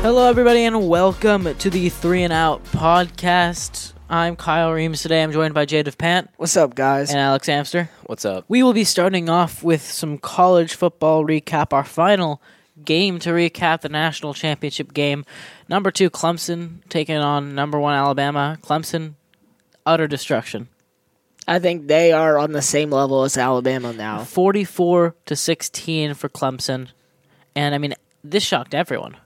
Hello, everybody, and welcome to the Three and Out podcast. I'm Kyle Reams. Today I'm joined by Jade of Pant. What's up, guys? And Alex Amster. What's up? We will be starting off with some college football recap, our final game to recap the national championship game. Number 2, Clemson, taking on number 1, Alabama. Clemson, utter destruction. I think they are on the same level as Alabama now. 44-16 for Clemson. And, I mean, this shocked everyone.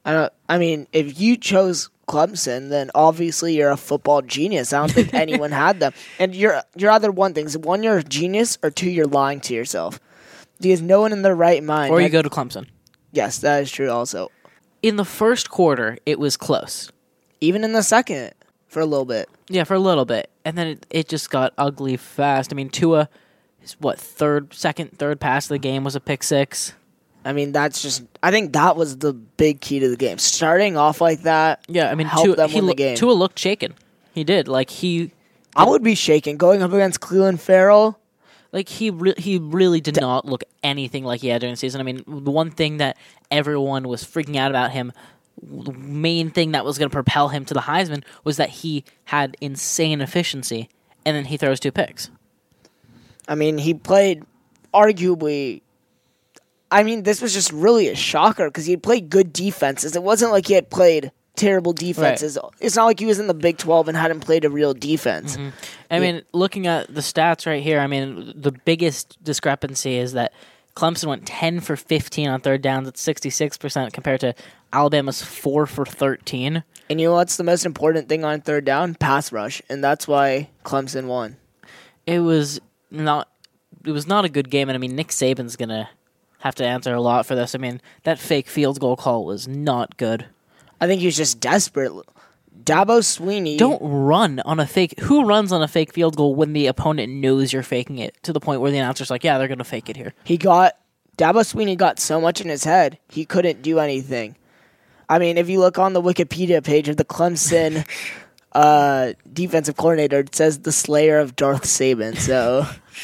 If you chose Clemson, then obviously you're a football genius. I don't think anyone had them. And you're either one thing. One, you're a genius, or two, you're lying to yourself. Because no one in their right mind... Or you go to Clemson. Yes, that is true also. In the first quarter, it was close. Even in the second, for a little bit. Yeah, for a little bit. And then it just got ugly fast. I mean, Tua, his third pass of the game was a pick six. I mean, I think that was the big key to the game. Starting off like that, yeah, I mean, helped them win the game. Tua looked shaken. He did. I would be shaken going up against Clelin Ferrell. He really did not look anything like he had during the season. I mean, the one thing that everyone was freaking out about him, the main thing that was going to propel him to the Heisman, was that he had insane efficiency, and then he throws 2 picks. I mean, he played arguably... I mean, this was just really a shocker because he had played good defenses. It wasn't like he had played terrible defenses. Right. It's not like he was in the Big 12 and hadn't played a real defense. Mm-hmm. I mean, looking at the stats right here, I mean, the biggest discrepancy is that Clemson went 10 for 15 on third downs at 66% compared to Alabama's 4 for 13. And you know what's the most important thing on third down? Pass rush. And that's why Clemson won. It was not a good game, and I mean, Nick Saban's going to have to answer a lot for this. I mean, that fake field goal call was not good. I think he was just desperate. Dabo Swinney... Don't run on a fake... Who runs on a fake field goal when the opponent knows you're faking it to the point where the announcer's like, yeah, they're going to fake it here? Dabo Swinney got so much in his head, he couldn't do anything. I mean, if you look on the Wikipedia page of the Clemson defensive coordinator, it says the slayer of Darth Saban, so...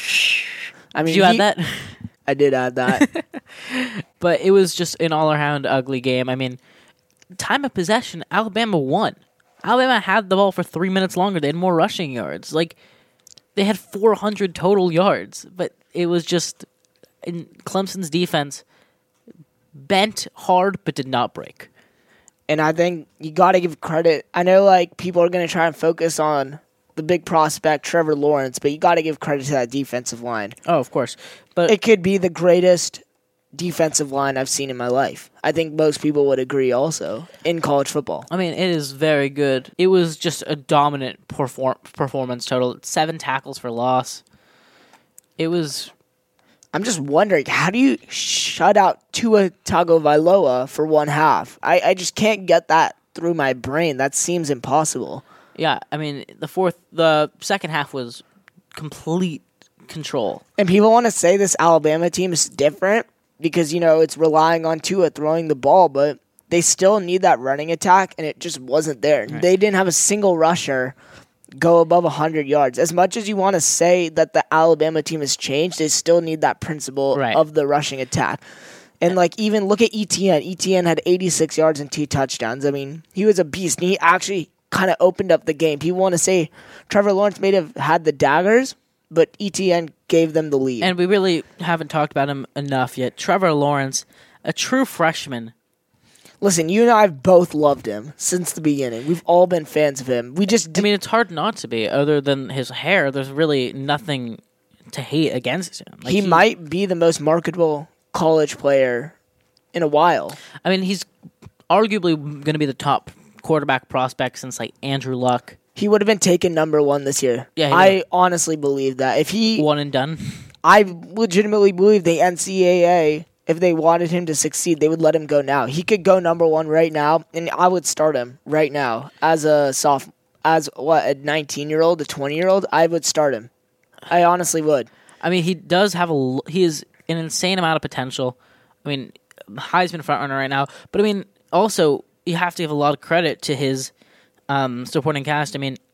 I mean, did you add that? I did add that. But it was just an all-around ugly game. I mean, time of possession, Alabama won. Alabama had the ball for 3 minutes longer. They had more rushing yards. They had 400 total yards. But it was just Clemson's defense bent hard but did not break. And I think you got to give credit. I know people are going to try and focus on the big prospect, Trevor Lawrence, but you got to give credit to that defensive line. Oh, of course. But it could be the greatest defensive line I've seen in my life. I think most people would agree also in college football. I mean, it is very good. It was just a dominant performance total. 7 tackles for loss. It was... I'm just wondering, how do you shut out Tua Tagovailoa for one half? I just can't get that through my brain. That seems impossible. Yeah, I mean, the second half was complete control. And people want to say this Alabama team is different because, it's relying on Tua throwing the ball, but they still need that running attack, and it just wasn't there. Right. They didn't have a single rusher go above 100 yards. As much as you want to say that the Alabama team has changed, they still need that principle of the rushing attack. And, even look at Etienne. Etienne had 86 yards and 2 touchdowns. I mean, he was a beast, and he actually kind of opened up the game. People want to say Trevor Lawrence may have had the daggers, but Etienne gave them the lead. And we really haven't talked about him enough yet. Trevor Lawrence, a true freshman. Listen, you and I have both loved him since the beginning. We've all been fans of him. I mean, it's hard not to be. Other than his hair, there's really nothing to hate against him. He might be the most marketable college player in a while. I mean, he's arguably going to be the top quarterback prospect since Andrew Luck. He would have been taken number 1 this year. Yeah, I honestly believe that. If he one and done, I legitimately believe the NCAA, if they wanted him to succeed, they would let him go now. He could go number 1 right now, and I would start him right now as a 19-year-old, a 20-year-old. I would start him. I honestly would. I mean, he is an insane amount of potential. I mean, Heisman frontrunner right now, but I mean, also you have to give a lot of credit to his supporting cast. I mean,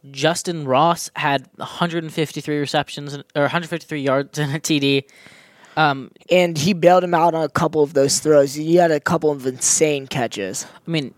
Justin Ross had 153 receptions or 153 yards and a TD. And he bailed him out on a couple of those throws. He had a couple of insane catches. I mean,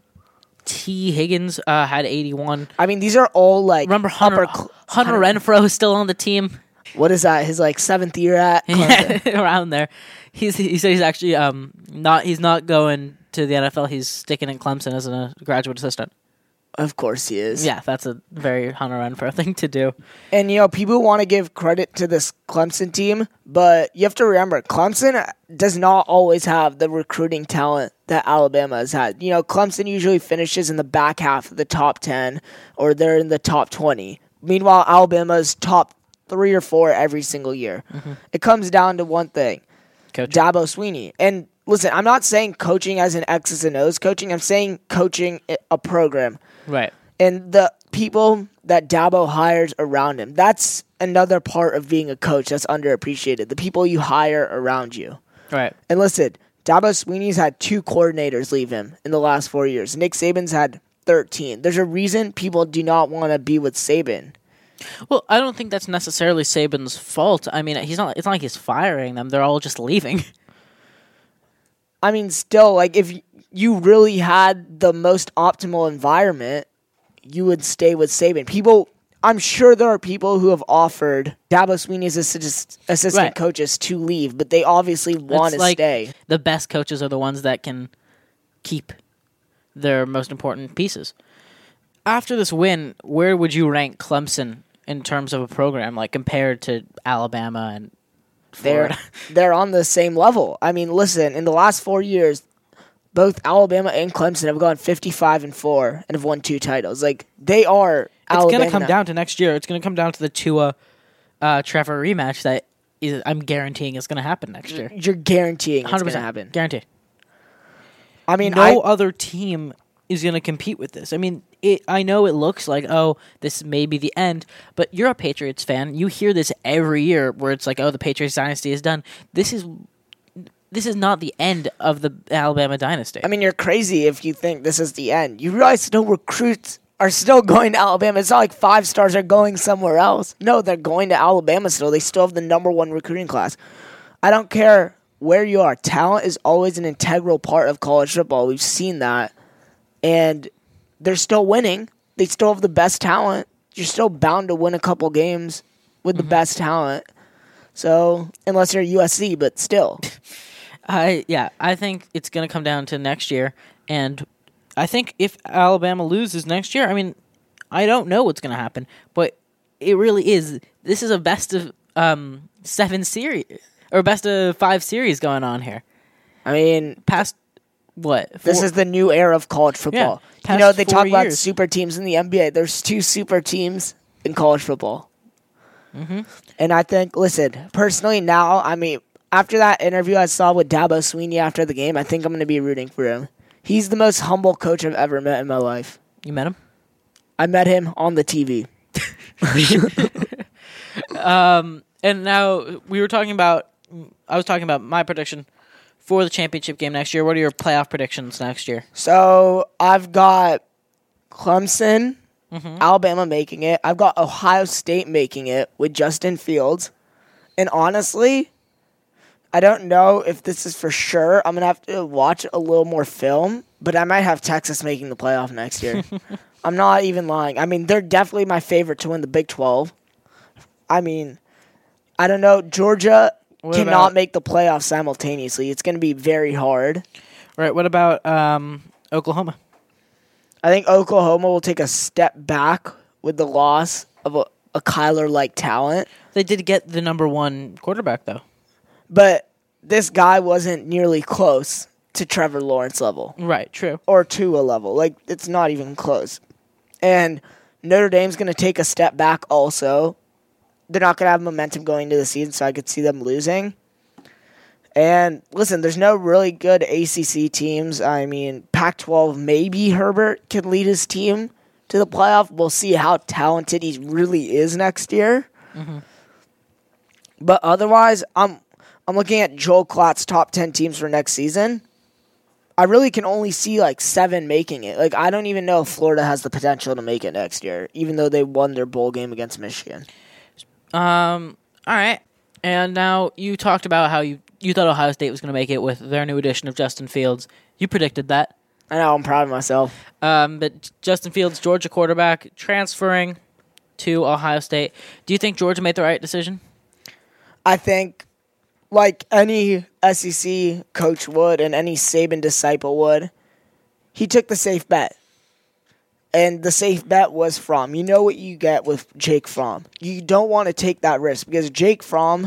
T. Higgins had 81. I mean, these are all like Remember Hunter Renfro is still on the team. What is that? His like 7th year at Clemson? Around there. He said he's actually not going to the NFL. He's sticking in Clemson as a graduate assistant. Of course he is. Yeah, that's a very Hunter Renfro thing to do. And, people want to give credit to this Clemson team, but you have to remember, Clemson does not always have the recruiting talent that Alabama has had. Clemson usually finishes in the back half of the top 10, or they're in the top 20. Meanwhile, Alabama's top 3 or 4 every single year. Mm-hmm. It comes down to one thing. Coaching. Dabo Swinney. And listen, I'm not saying coaching as an X's and O's coaching. I'm saying coaching a program. Right. And the people that Dabo hires around him, that's another part of being a coach that's underappreciated. The people you hire around you. Right. And listen, Dabo Swinney's had 2 coordinators leave him in the last 4 years. Nick Saban's had 13. There's a reason people do not want to be with Saban. Well, I don't think that's necessarily Saban's fault. I mean, it's not like he's firing them. They're all just leaving. I mean, still, like, if you really had the most optimal environment, you would stay with Saban. I'm sure there are people who have offered Dabo Swinney's assistant coaches to leave, but they obviously want to stay. The best coaches are the ones that can keep their most important pieces. After this win, where would you rank Clemson in terms of a program, like compared to Alabama and Florida? They're on the same level. I mean, listen, in the last 4 years, both Alabama and Clemson have gone 55-4 and have won 2 titles. Like, they are Alabama. It's going to come down to next year. It's going to come down to the Tua Trevor rematch that I'm guaranteeing is going to happen next year. You're guaranteeing 100% it's going to happen. Guaranteed. I mean, no other team is going to compete with this. I mean, I know it looks like, this may be the end, but you're a Patriots fan. You hear this every year where it's like, the Patriots dynasty is done. This is not the end of the Alabama dynasty. I mean, you're crazy if you think this is the end. You realize still recruits are still going to Alabama. It's not like 5 stars are going somewhere else. No, they're going to Alabama still. They still have the number 1 recruiting class. I don't care where you are. Talent is always an integral part of college football. We've seen that. And they're still winning. They still have the best talent. You're still bound to win a couple games with the best talent. So, unless you're USC, but still. I think it's going to come down to next year. And I think if Alabama loses next year, I mean, I don't know what's going to happen. But it really is. This is a best of 7 series, or best of 5 series going on here. I mean, past... What? This is the new era of college football. Yeah, they talk about super teams in the NBA. There's 2 super teams in college football. Mm-hmm. And I think, listen, personally now, I mean, after that interview I saw with Dabo Swinney after the game, I think I'm going to be rooting for him. He's the most humble coach I've ever met in my life. You met him? I met him on the TV. And now I was talking about my prediction for the championship game next year. What are your playoff predictions next year? So I've got Clemson, Alabama making it. I've got Ohio State making it with Justin Fields. And honestly, I don't know if this is for sure. I'm going to have to watch a little more film, but I might have Texas making the playoff next year. I'm not even lying. I mean, they're definitely my favorite to win the Big 12. I mean, I don't know. Georgia cannot make the playoffs simultaneously. It's going to be very hard. Right. What about Oklahoma? I think Oklahoma will take a step back with the loss of a Kyler-like talent. They did get the number 1 quarterback, though. But this guy wasn't nearly close to Trevor Lawrence level. Right, true. Or Tua level. Like, it's not even close. And Notre Dame's going to take a step back also. They're not going to have momentum going into the season, so I could see them losing. And listen, there's no really good ACC teams. I mean, Pac-12, maybe Herbert can lead his team to the playoff. We'll see how talented he really is next year. Mm-hmm. But otherwise, I'm looking at Joel Klatt's top 10 teams for next season. I really can only see like 7 making it. Like, I don't even know if Florida has the potential to make it next year, even though they won their bowl game against Michigan. All right. And now you talked about how you thought Ohio State was going to make it with their new addition of Justin Fields. You predicted that. I know, I'm proud of myself. But Justin Fields, Georgia quarterback, transferring to Ohio State. Do you think Georgia made the right decision? I think, like any SEC coach would and any Saban disciple would, he took the safe bet. And the safe bet was Fromm. You know what you get with Jake Fromm. You don't want to take that risk because Jake Fromm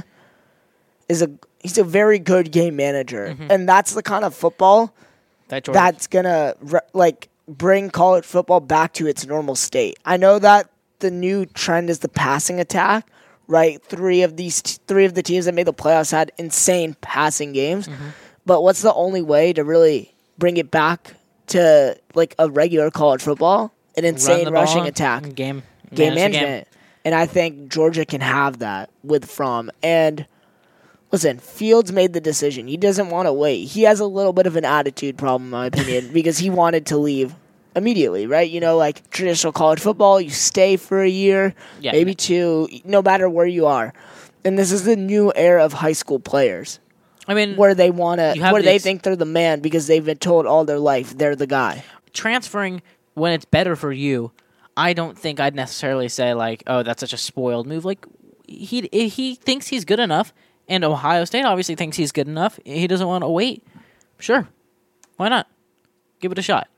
he's a very good game manager. Mm-hmm. And that's the kind of football that's going to bring college football back to its normal state. I know that the new trend is the passing attack, right? Three of the teams that made the playoffs had insane passing games. Mm-hmm. But what's the only way to really bring it back to like a regular college football? An insane rushing attack. Game management. And I think Georgia can have that with Fromm. And listen, Fields made the decision. He doesn't want to wait. He has a little bit of an attitude problem, in my opinion, because he wanted to leave immediately, right? You know, like traditional college football, you stay for a year, maybe two, no matter where you are. And this is the new era of high school players. I mean, where they think they're the man because they've been told all their life they're the guy. Transferring when it's better for you, I don't think I'd necessarily say like, oh, that's such a spoiled move. Like he thinks he's good enough, and Ohio State obviously thinks he's good enough. He doesn't want to wait. Sure, why not? Give it a shot.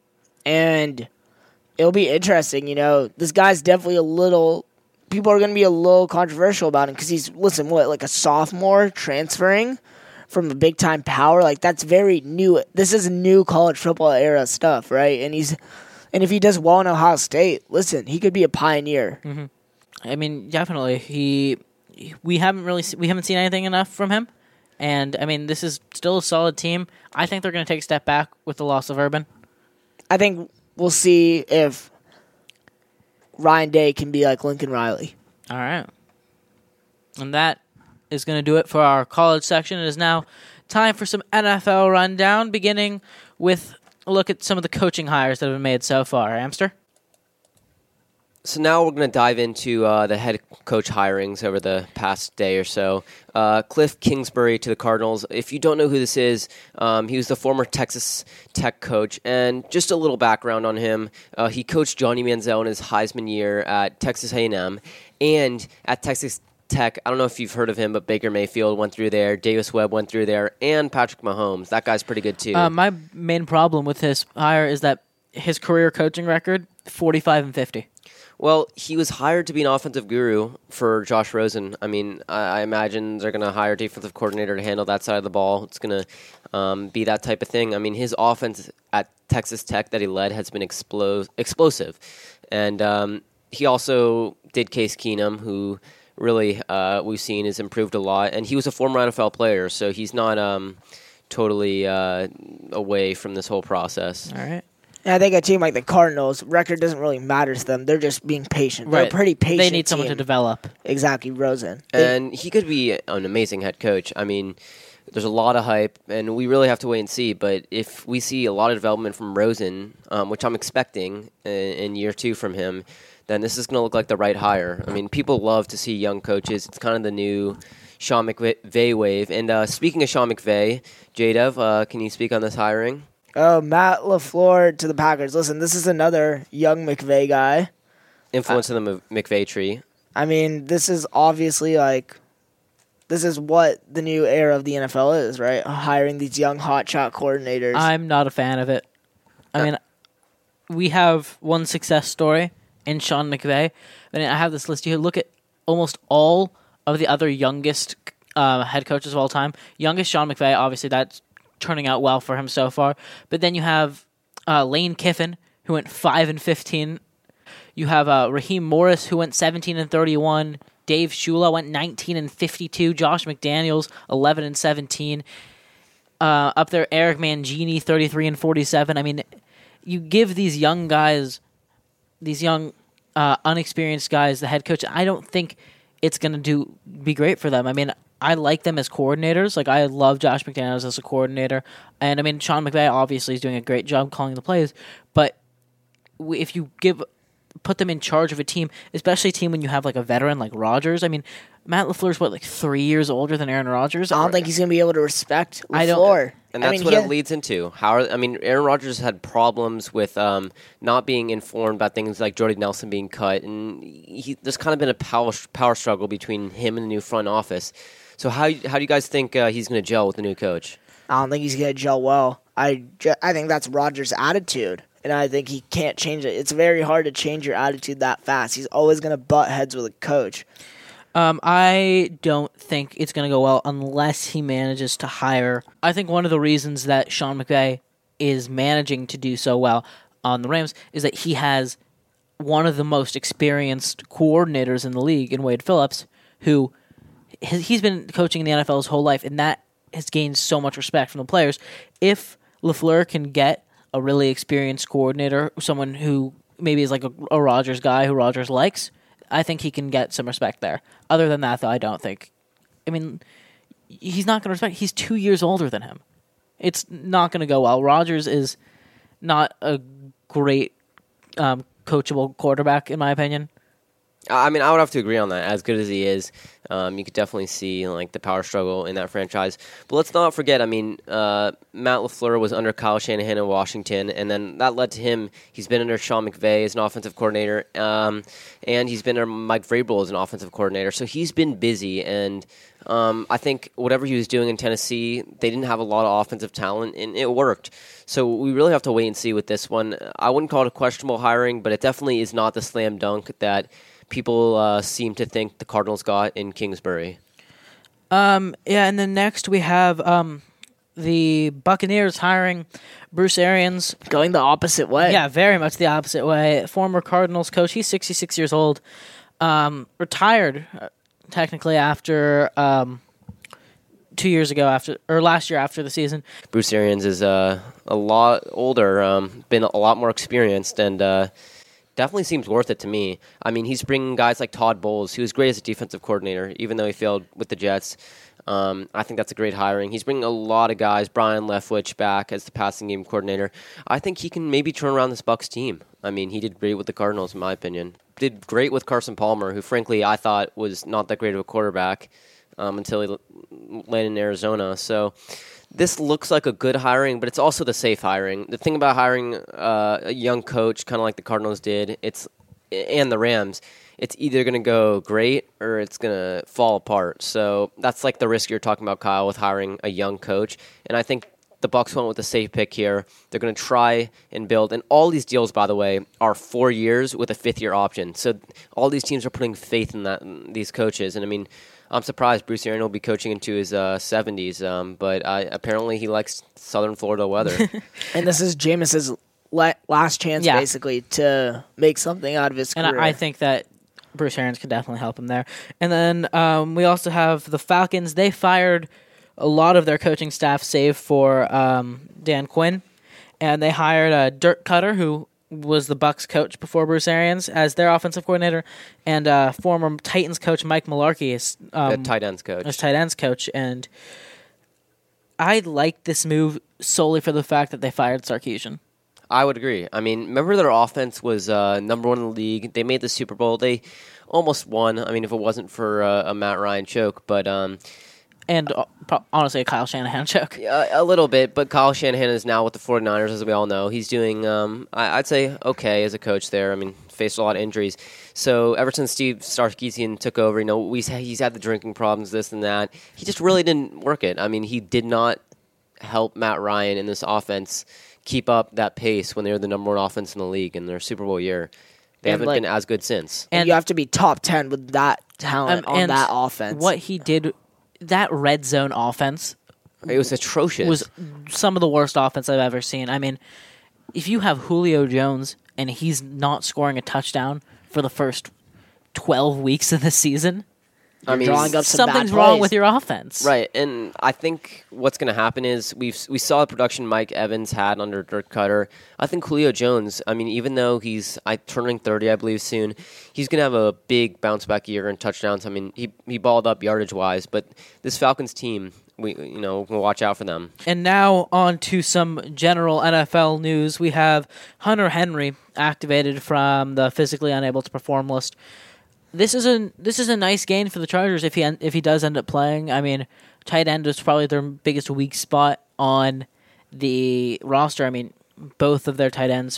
And it'll be interesting. You know, this guy's definitely people are going to be a little controversial about him because he's like a sophomore transferring from a big time power. Like that's very new. This is new college football era stuff, right? And if he does well in Ohio State, listen, he could be a pioneer. Mm-hmm. I mean, definitely. We haven't seen anything enough from him, and I mean, this is still a solid team. I think they're going to take a step back with the loss of Urban. I think we'll see if Ryan Day can be like Lincoln Riley. All right, and that is going to do it for our college section. It is now time for some NFL rundown, beginning with a look at some of the coaching hires that have been made so far. Amster? So now we're going to dive into the head coach hirings over the past day or so. Cliff Kingsbury to the Cardinals. If you don't know who this is, he was the former Texas Tech coach. And just a little background on him. He coached Johnny Manziel in his Heisman year at Texas A&M. And at Texas Tech, I don't know if you've heard of him, but Baker Mayfield went through there, Davis Webb went through there, and Patrick Mahomes. That guy's pretty good too. My main problem with his hire is that his career coaching record, 45-50. Well, he was hired to be an offensive guru for Josh Rosen. I mean, I imagine they're going to hire a defensive coordinator to handle that side of the ball. It's going to be that type of thing. I mean, his offense at Texas Tech that he led has been explosive. And he also did Case Keenum, who really we've seen has improved a lot. And he was a former NFL player, so he's not totally away from this whole process. All right. And I think a team like the Cardinals, record doesn't really matter to them. They're just being patient. They're a pretty patient They need someone to develop. Exactly, Rosen. And he could be an amazing head coach. I mean, there's a lot of hype, and we really have to wait and see. But if we see a lot of development from Rosen, which I'm expecting in year 2 from him, then this is going to look like the right hire. I mean, people love to see young coaches. It's kind of the new Sean McVay wave. And speaking of Sean McVay, J-Dev, can you speak on this hiring? Oh, Matt LaFleur to the Packers. Listen, this is another young McVay guy. Influence in the McVay tree. I mean, this is obviously this is what the new era of the NFL is, right? Hiring these young hotshot coordinators. I'm not a fan of it. I mean, we have one success story in Sean McVay. And I have this list here. Look at almost all of the other youngest head coaches of all time. Youngest Sean McVay, obviously that's turning out well for him so far. But then you have Lane Kiffin, who went 5-15. You have Raheem Morris, who went 17-31. Dave Shula went 19-52. Josh McDaniels, 11-17. Up there, Eric Mangini, 33-47. I mean, you give these young guys, these young unexperienced guys, the head coach. I don't think it's going to be great for them. I mean, I like them as coordinators. Like, I love Josh McDaniels as a coordinator. And, I mean, Sean McVay obviously is doing a great job calling the plays. But if you give put them in charge of a team, especially a team when you have like a veteran like Rodgers. I mean, Matt LaFleur's like 3 years older than Aaron Rodgers. I don't think he's going to be able to respect LaFleur. I don't- And that's what it leads into. Aaron Rodgers had problems with not being informed about things like Jordy Nelson being cut, and there's kind of been a power struggle between him and the new front office. So how do you guys think he's going to gel with the new coach? I don't think he's going to gel well. I think that's Rodgers' attitude, and I think he can't change it. It's very hard to change your attitude that fast. He's always going to butt heads with a coach. I don't think it's going to go well unless he manages to hire. I think one of the reasons that Sean McVay is managing to do so well on the Rams is that he has one of the most experienced coordinators in the league in Wade Phillips, who he's been coaching in the NFL his whole life, and that has gained so much respect from the players. If LaFleur can get a really experienced coordinator, someone who maybe is like a Rodgers guy who Rodgers likes, I think he can get some respect there. Other than that, though, I don't think. I mean, he's not going to respect. He's 2 years older than him. It's not going to go well. Rodgers is not a great coachable quarterback, in my opinion. I mean, I would have to agree on that. As good as he is, you could definitely see like the power struggle in that franchise. But let's not forget, I mean, Matt LaFleur was under Kyle Shanahan in Washington, and then that led to him. He's been under Sean McVay as an offensive coordinator, and he's been under Mike Vrabel as an offensive coordinator. So he's been busy, and I think whatever he was doing in Tennessee, they didn't have a lot of offensive talent, and it worked. So we really have to wait and see with this one. I wouldn't call it a questionable hiring, but it definitely is not the slam dunk that people seem to think the Cardinals got in Kingsbury. Yeah, and then next we have the Buccaneers hiring Bruce Arians. Going the opposite way. Yeah, very much the opposite way. Former Cardinals coach. He's 66 years old. Retired, technically, after 2 years ago, last year after the season. Bruce Arians is a lot older, been a lot more experienced, and definitely seems worth it to me. I mean, he's bringing guys like Todd Bowles, who was great as a defensive coordinator, even though he failed with the Jets. I think that's a great hiring. He's bringing a lot of guys, Brian Leftwich back as the passing game coordinator. I think he can maybe turn around this Bucs team. I mean, he did great with the Cardinals, in my opinion. Did great with Carson Palmer, who frankly I thought was not that great of a quarterback until he landed in Arizona. So this looks like a good hiring, but it's also the safe hiring. The thing about hiring a young coach, kind of like the Cardinals did, and the Rams, it's either going to go great or it's going to fall apart. So that's like the risk you're talking about, Kyle, with hiring a young coach. And I think the Bucs went with the safe pick here. They're going to try and build. And all these deals, by the way, are 4 years with a fifth-year option. So all these teams are putting faith in these coaches. And, I mean, I'm surprised Bruce Arians will be coaching into his 70s, but apparently he likes southern Florida weather. And this is Jameis's last chance, basically, to make something out of his career. And I think that Bruce Arians could definitely help him there. And then we also have the Falcons. They fired a lot of their coaching staff, save for Dan Quinn, and they hired Dirk Cutter, who was the Bucs coach before Bruce Arians, as their offensive coordinator, and former Titans coach Mike Mularkey is tight ends coach. As tight ends coach. And I like this move solely for the fact that they fired Sarkisian. I would agree. I mean, remember their offense was number one in the league. They made the Super Bowl. They almost won. I mean, if it wasn't for a Matt Ryan choke, but and honestly, a Kyle Shanahan choke. A little bit, but Kyle Shanahan is now with the 49ers, as we all know. He's doing, I'd say, okay as a coach there. I mean, faced a lot of injuries. So ever since Steve Sarkisian took over, he's had the drinking problems, this and that. He just really didn't work it. I mean, he did not help Matt Ryan in this offense keep up that pace when they were the number one offense in the league in their Super Bowl year. They haven't been as good since. And you have to be top 10 with that talent on that offense. What he did, that red zone offense, it was atrocious. Was some of the worst offense I've ever seen. I mean, if you have Julio Jones and he's not scoring a touchdown for the first 12 weeks of the season, drawing up something's wrong with your offense. Right, and I think what's going to happen is we saw the production Mike Evans had under Dirk Cutter. I think Julio Jones, I mean, even though he's turning 30, I believe, soon, he's going to have a big bounce-back year in touchdowns. I mean, he balled up yardage-wise, but this Falcons team we'll watch out for them. And now on to some general NFL news. We have Hunter Henry activated from the physically unable to perform list. This is a nice gain for the Chargers if he does end up playing. I mean, tight end is probably their biggest weak spot on the roster. I mean, both of their tight ends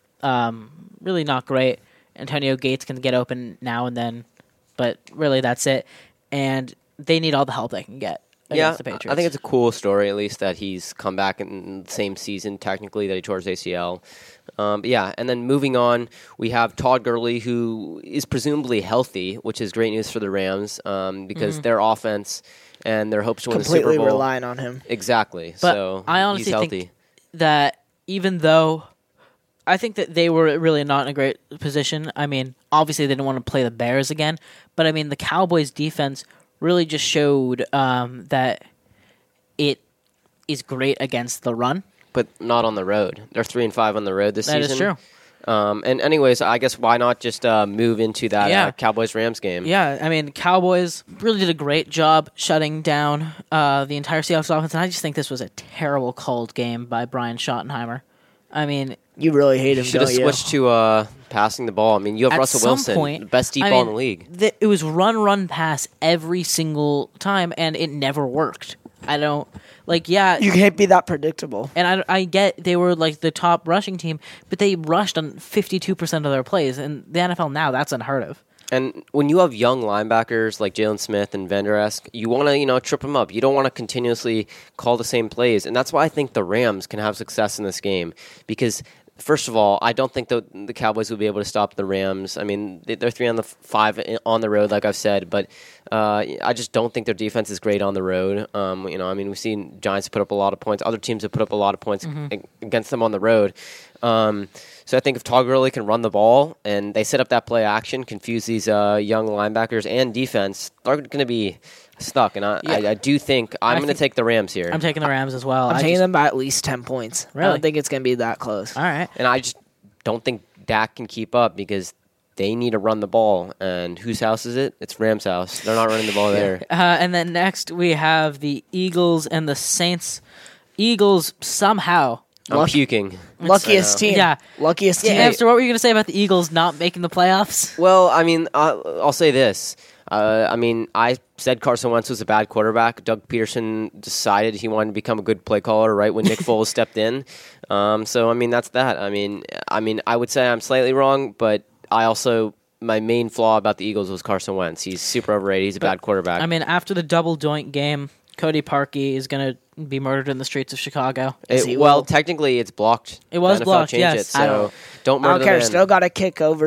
really not great. Antonio Gates can get open now and then, but really that's it. And they need all the help they can get against the Patriots. I think it's a cool story, at least, that he's come back in the same season, technically, that he tore his ACL. But yeah, and then moving on, we have Todd Gurley, who is presumably healthy, which is great news for the Rams because their offense and their hopes to win the Super Bowl. Completely relying on him. Exactly. But so I honestly he's healthy. think that even though I think that they were really not in a great position, I mean, obviously they didn't want to play the Bears again, but I mean, the Cowboys' defense really just showed that it is great against the run. But not on the road. They're 3-5 on the road this season. That is true. And anyways, I guess why not just move into that Cowboys-Rams game? Yeah, I mean, Cowboys really did a great job shutting down the entire Seahawks offense, and I just think this was a terrible called game by Brian Schottenheimer. I mean, you really hate him, should have switched to passing the ball. I mean, you have at Russell some Wilson, point, the best deep ball in the league. It was run, pass every single time, and it never worked. I don't you can't be that predictable. And I get they were like the top rushing team, but they rushed on 52% of their plays. And the NFL now, that's unheard of. And when you have young linebackers like Jalen Smith and Van Der Esch, you want to trip them up. You don't want to continuously call the same plays, and that's why I think the Rams can have success in this game because. First of all, I don't think the Cowboys will be able to stop the Rams. I mean, they're 3-5 on the road, like I've said, but I just don't think their defense is great on the road. I mean, we've seen Giants put up a lot of points. Other teams have put up a lot of points against them on the road. So I think if Todd Gurley can run the ball and they set up that play action, confuse these young linebackers and defense, they're going to be stuck. And I do think I'm going to take the Rams here. I'm taking the Rams as well. I'm taking them by at least 10 points. Really? I don't think it's going to be that close. All right. And I just don't think Dak can keep up because they need to run the ball. And whose house is it? It's Rams' house. They're not running the ball there. And then next we have the Eagles and the Saints. Eagles somehow. I'm puking. Luckiest team. Yeah. Luckiest team. Hamster, what were you going to say about the Eagles not making the playoffs? Well, I mean, I'll say this. I said Carson Wentz was a bad quarterback. Doug Peterson decided he wanted to become a good play caller right when Nick Foles stepped in. So, I mean, that's that. I mean, I would say I'm slightly wrong, but my main flaw about the Eagles was Carson Wentz. He's super overrated. He's a bad quarterback. I mean, after the double doink game, Cody Parkey is going to be murdered in the streets of Chicago. Technically, it's blocked. It was blocked, yes. It, so don't murder I don't care. the man. Still got to kick over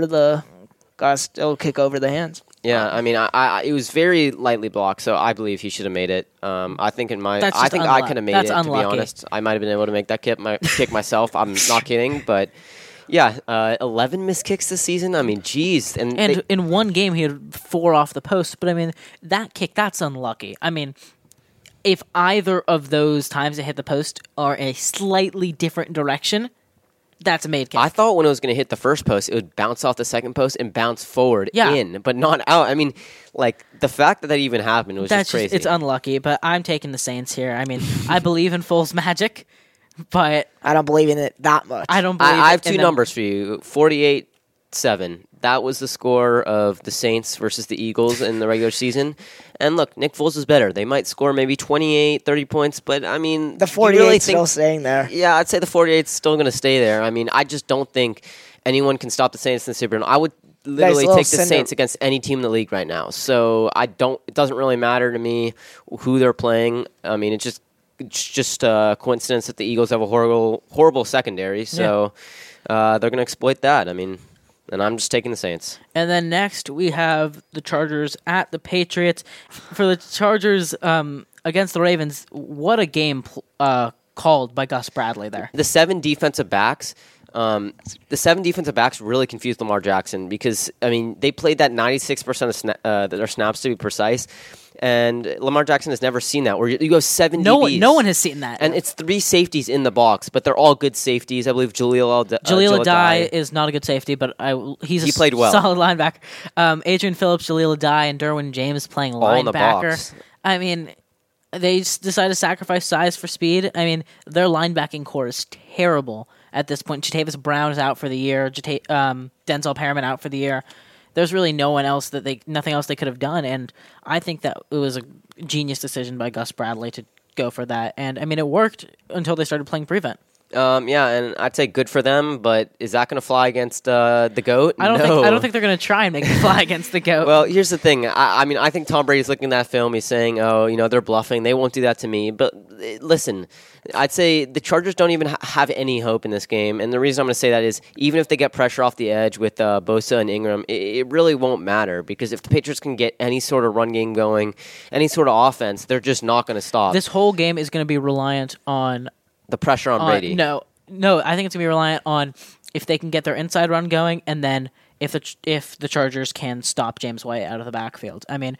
the hands. Yeah, I mean, it was very lightly blocked, so I believe he should have made it. I think I could have made it. To be honest, I might have been able to make that kick myself. I'm not kidding, but yeah, 11 missed kicks this season. I mean, geez, and in one game he had 4 off the post. But I mean, that kick that's unlucky. I mean, if either of those times it hit the post are a slightly different direction, that's a made kick. I thought when it was going to hit the first post, it would bounce off the second post and bounce forward in, but not out. I mean, like, the fact that even happened was just crazy. It's unlucky, but I'm taking the Saints here. I mean, I believe in Foles' magic, but I don't believe in it that much. I don't believe I have two numbers for you. 48-7. That was the score of the Saints versus the Eagles in the regular season. And look, Nick Foles is better. They might score maybe 28, 30 points, but I mean... The 48's still staying there. Yeah, I'd say the 48's still going to stay there. I mean, I just don't think anyone can stop the Saints in the Super Bowl. I would literally take the Saints against any team in the league right now. So it doesn't really matter to me who they're playing. I mean, it's just a coincidence that the Eagles have a horrible secondary. So they're going to exploit that. I mean... And I'm just taking the Saints. And then next, we have the Chargers at the Patriots. For the Chargers against the Ravens, what a game called by Gus Bradley there. The 7 defensive backs really confused Lamar Jackson because, I mean, they played that 96% of their snaps to be precise. And Lamar Jackson has never seen that, where you go 7 DBs. No one has seen that. And it's 3 safeties in the box, but they're all good safeties. I believe Jaleel Addae is not a good safety, but he played well. Solid linebacker. Adrian Phillips, Jaleel Addae, and Derwin James playing linebacker. All in the box. I mean, They decided to sacrifice size for speed. I mean, their linebacking core is terrible at this point. Jatavis Brown is out for the year. Denzel Perriman out for the year. There's really nothing else they could have done, and I think that it was a genius decision by Gus Bradley to go for that. And I mean, it worked until they started playing prevent. Yeah, and I'd say good for them, but is that going to fly against the GOAT? I don't think they're going to try and make it fly against the GOAT. Well, here's the thing. I mean, I think Tom Brady's looking at that film. He's saying, "Oh, they're bluffing. They won't do that to me." But listen, I'd say the Chargers don't even have any hope in this game. And the reason I'm going to say that is, even if they get pressure off the edge with Bosa and Ingram, it really won't matter, because if the Patriots can get any sort of run game going, any sort of offense, they're just not going to stop. This whole game is going to be reliant on the pressure on Brady. No, I think it's going to be reliant on if they can get their inside run going, and then if the Chargers can stop James White out of the backfield. I mean,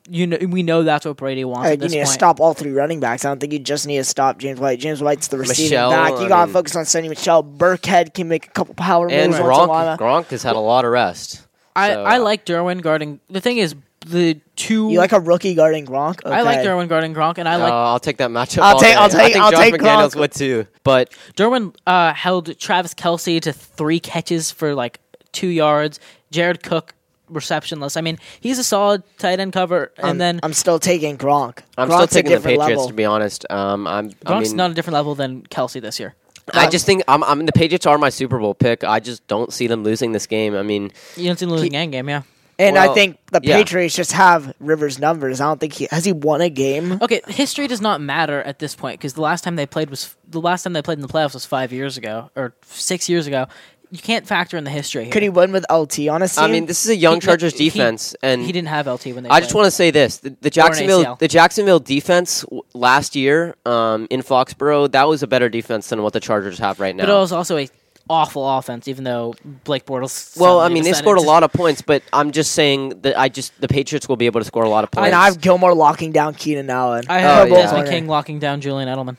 we know that's what Brady wants at this You need point. to stop all three running backs. I don't think you just need to stop James White. James White's the receiving back. You got to focus on Sonny Michel. Burkhead can make a couple power moves. And Gronk has had a lot of rest. I like Derwin guarding. The thing is, the two... You like a rookie guarding Gronk? Okay. I like Derwin guarding Gronk, and I like... I'll take that matchup. I'll take Josh McDaniels Gronk. would too. But Derwin held Travis Kelce to 3 catches for like 2 yards. Jared Cook receptionless. I mean, he's a solid tight end cover. And I'm still taking Gronk. I'm Gronk's still taking the Patriots, level. to be honest. Gronk's not a different level than Kelce this year. I just think the Patriots are my Super Bowl pick. I just don't see them losing this game. I mean, you don't see them losing end game, yeah. And I think the Patriots just have Rivers' numbers. I don't think has he won a game. Okay, history does not matter at this point, because the last time they played in the playoffs was 5 years ago or 6 years ago. You can't factor in the history here. Could he win with LT on his team? I mean, this is a young Chargers defense, and he didn't have LT when they. I just want to say this: the Jacksonville defense last year in Foxborough, that was a better defense than what the Chargers have right now. But it was also a awful offense, even though Blake Bortles. Well, I mean, they scored a lot of points, but I'm just saying that the Patriots will be able to score a lot of points. And I have Gilmore locking down Keenan Allen. I have Desmond King locking down Julian Edelman.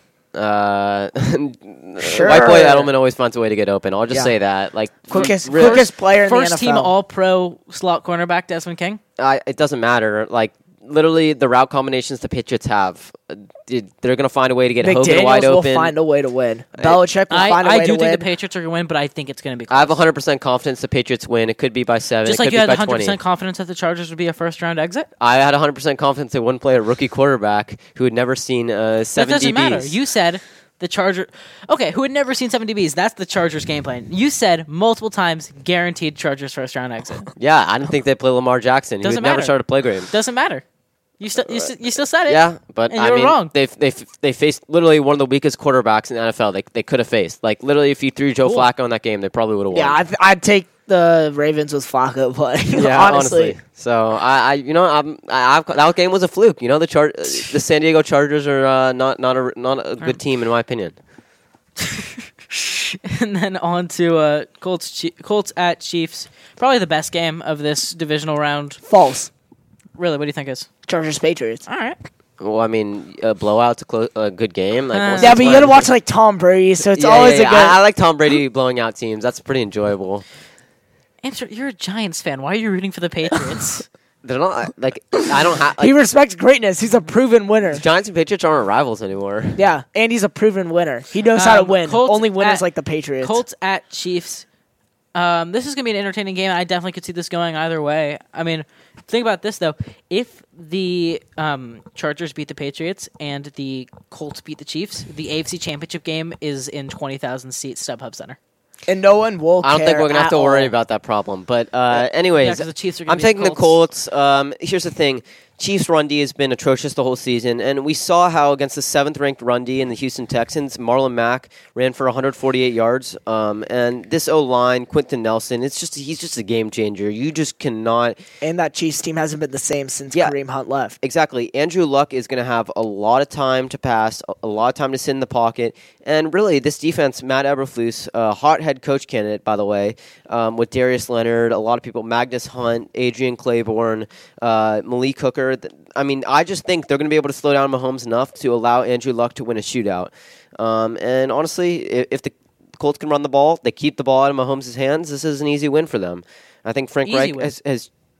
Sure. White boy Edelman always finds a way to get open. I'll just say that. Like quickest player in the NFL. First team All-Pro slot cornerback Desmond King. It doesn't matter. Like literally, the route combinations the Patriots have, they're going to find a way to get Hogan wide open. Will find a way to win. Belichick will find a way to win. I do think the Patriots are going to win, but I think it's going to be close. I have 100% confidence the Patriots win. It could be by 7. Just it like could you had be by 100% confidence that the Chargers would be a first-round exit? I had 100% confidence they wouldn't play a rookie quarterback who had never seen 7 That doesn't DBs. matter. You said the Chargers... Okay, who had never seen 7 DBs? That's the Chargers game plan. You said multiple times, guaranteed Chargers first-round exit. Yeah, I didn't think they'd play Lamar Jackson. He would never start to play great. Doesn't matter. You still said it. Yeah, but and you were wrong. They faced literally one of the weakest quarterbacks in the NFL. They could have faced. Like literally, if you threw Joe Flacco in that game, they probably would have won. Yeah, I'd take the Ravens with Flacco playing. Yeah, honestly. So that game was a fluke. The San Diego Chargers are not a good team in my opinion. And then on to Colts at Chiefs. Probably the best game of this divisional round. False. Really, what do you think is? Chargers Patriots. All right. Well, I mean, a blowout's a good game. Like, but you got to watch like Tom Brady, so it's always a good. I like Tom Brady blowing out teams. That's pretty enjoyable. You're a Giants fan. Why are you rooting for the Patriots? They're not like I don't have. He respects greatness. He's a proven winner. The Giants and Patriots aren't rivals anymore. Yeah, and he's a proven winner. He knows how to win. Only winners like the Patriots. Colts at Chiefs. This is going to be an entertaining game. I definitely could see this going either way. I mean, think about this, though. If the Chargers beat the Patriots and the Colts beat the Chiefs, the AFC Championship game is in 20,000-seat StubHub Center. And no one will care. I don't think we're going to have to worry about that problem. But anyways, the Chiefs are I'm taking the Colts. Here's the thing. Chiefs' run D has been atrocious the whole season, and we saw how against the 7th-ranked run D in the Houston Texans, Marlon Mack ran for 148 yards, and this O-line, Quentin Nelson, he's just a game changer. You just cannot... And that Chiefs team hasn't been the same since Kareem Hunt left. Exactly. Andrew Luck is going to have a lot of time to pass, a lot of time to sit in the pocket, and really, this defense, Matt Eberflus, a hot head coach candidate, by the way, with Darius Leonard, a lot of people, Magnus Hunt, Adrian Claiborne, Malik Hooker. I mean, I just think they're going to be able to slow down Mahomes enough to allow Andrew Luck to win a shootout. And honestly, if the Colts can run the ball, they keep the ball out of Mahomes' hands, this is an easy win for them. I think Frank Reich has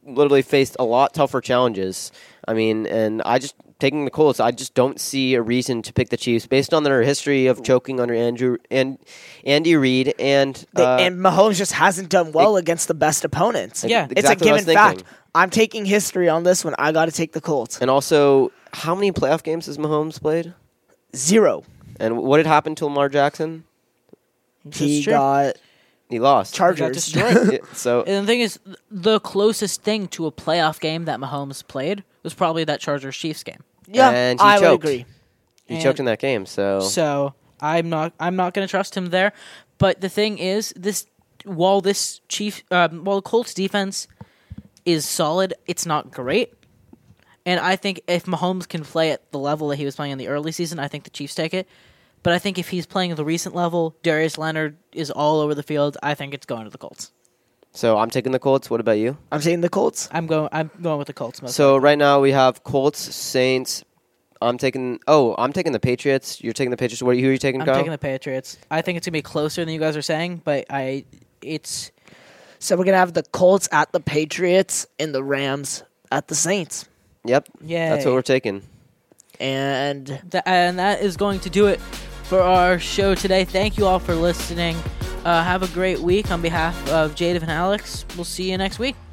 literally faced a lot tougher challenges. I mean, and taking the Colts, I just don't see a reason to pick the Chiefs based on their history of choking under Andy Reid and Mahomes just hasn't done well against the best opponents. Yeah. It's a given fact. I'm taking history on this one. I got to take the Colts. And also, how many playoff games has Mahomes played? 0. And what had happened to Lamar Jackson? He lost. Chargers. He got destroyed. Yeah, so And the thing is, the closest thing to a playoff game that Mahomes played was probably that Chargers-Chiefs game. Yeah, and he I would choked. agree. He choked in that game. So I'm not going to trust him there. But the thing is, while the Colts defense is solid, it's not great. And I think if Mahomes can play at the level that he was playing in the early season, I think the Chiefs take it. But I think if he's playing at the recent level, Darius Leonard is all over the field. I think it's going to the Colts. So I'm taking the Colts. What about you? I'm taking the Colts. I'm going with the Colts. So right now we have Colts, Saints. I'm taking the Patriots. You're taking the Patriots. Who are you taking, I'm Kyle? taking the Patriots. I think it's going to be closer than you guys are saying, but So we're going to have the Colts at the Patriots and the Rams at the Saints. Yep. Yay. That's what we're taking. And that is going to do it for our show today. Thank you all for listening. Have a great week. On behalf of Jade and Alex, we'll see you next week.